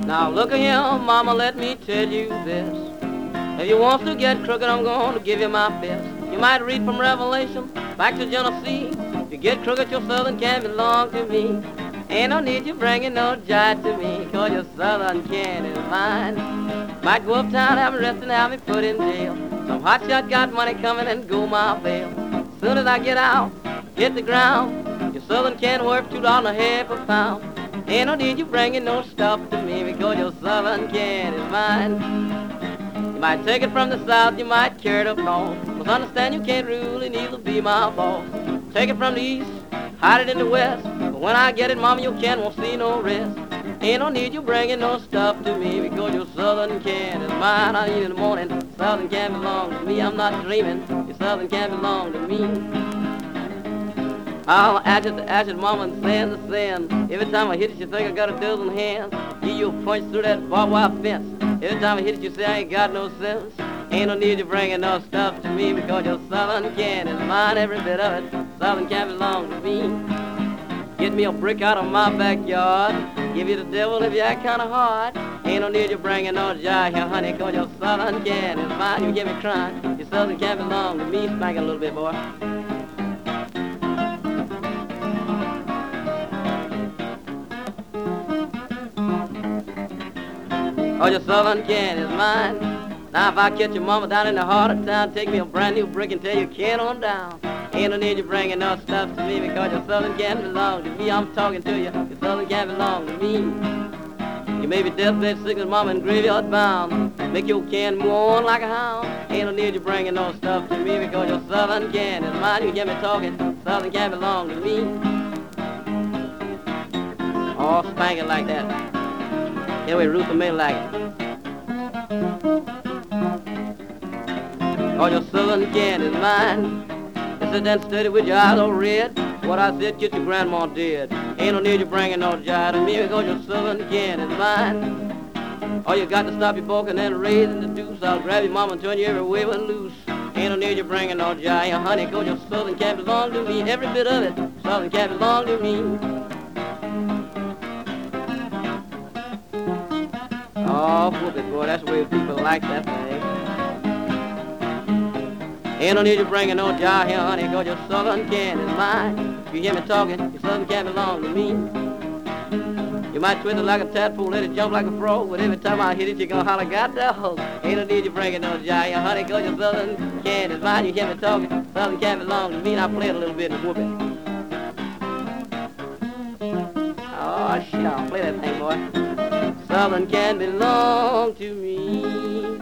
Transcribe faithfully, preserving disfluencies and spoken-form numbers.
Now look at here, mama, let me tell you this. If you want to get crooked, I'm going to give you my fist. You might read from Revelation back to Genesis. If you get crooked, your southern can belong to me. Ain't no need you bringing no jive to me, 'cause your southern can is mine. Might go uptown, have me arrested, have me put in jail. Some hotshot got money coming and go my bail. Soon as I get out, hit the ground, your southern can worth two dollars and a half a pound. Ain't no need you bringing no stuff to me, because your southern can is mine. You might take it from the south, you might carry it up north. Must understand you can't rule and neither be my boss. Take it from the east, hide it in the west. But when I get it, mama, your can won't see no rest. Ain't no need you bringing no stuff to me, because your southern can is mine. I eat in the morning, southern can belong to me. I'm not dreaming, your southern can belong to me. I'll ashes to ashes, mama, and sand to sand. Every time I hit it, you think I got a dozen hands. Give you a punch through that barbed wire fence. Every time I hit it, you say I ain't got no sense. Ain't no need you bringing no stuff to me, because your southern can is mine, every bit of it. Southern can belong to me. Get me a brick out of my backyard. Give you the devil if you act kind of hard. Ain't no need you bringing no jive here, honey, 'cause your southern can is mine. You get me crying, your southern can belong to me. Spank it a little bit, boy. Oh, your southern can is mine. Now if I catch your mama down in the heart of town, take me a brand new brick and tell you can on down. Ain't no need you bringing no stuff to me, because your southern can belong to me. I'm talking to you, your southern can belong to me. You may be deathbed sick as mama and graveyard bound. Make your can move on like a hound. Ain't no need you bringing no stuff to me, because your southern can is mine. You get me talking, southern can belong to me. Oh, spank it like that. Yeah, we Ruther may like it. Oh, your southern can is mine. You sit there steady with your eyes all red. What I said, get your grandma dead. Ain't no need you bringing no jive to me, because your southern can is mine. Oh, you got to stop your balking and raising the deuce. I'll grab your mama and turn you every way but loose. Ain't no need you bringing no jive, honey, 'cause your southern can belong to me. Every bit of it, southern can belong to me. Oh, whoop it, boy, that's the way people like that thing. Ain't no need you bringing no jive here, honey, 'cause your southern can is mine. If you hear me talking, your southern can belong to me. You might twist it like a tadpole, let it jump like a frog, but every time I hit it, you're gonna holler, God dog. Ain't no need you bringing no jive here, honey, 'cause your southern can is mine. You hear me talking, southern can belong to me, and I play it a little bit and whoop it. Oh, shit, I'll play that thing, boy. Southern can belong to me.